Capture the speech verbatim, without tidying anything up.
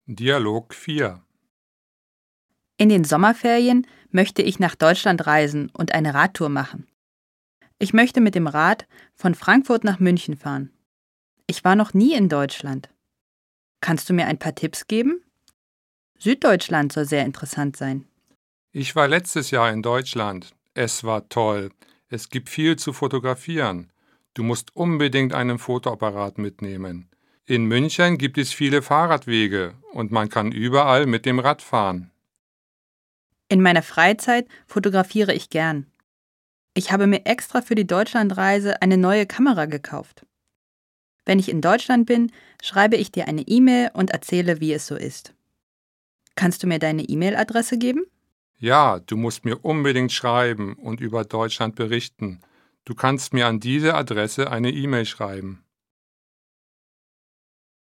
Dialog vier. In den Sommerferien möchte ich nach Deutschland reisen und eine Radtour machen. Ich möchte mit dem Rad von Frankfurt nach München fahren. Ich war noch nie in Deutschland. Kannst du mir ein paar Tipps geben? Süddeutschland soll sehr interessant sein. Ich war letztes Jahr in Deutschland. Es war toll. Es gibt viel zu fotografieren. Du musst unbedingt einen Fotoapparat mitnehmen. In München gibt es viele Fahrradwege und man kann überall mit dem Rad fahren. In meiner Freizeit fotografiere ich gern. Ich habe mir extra für die Deutschlandreise eine neue Kamera gekauft. Wenn ich in Deutschland bin, schreibe ich dir eine E-Mail und erzähle, wie es so ist. Kannst du mir deine E-Mail-Adresse geben? Ja, du musst mir unbedingt schreiben und über Deutschland berichten. Du kannst mir an diese Adresse eine E-Mail schreiben.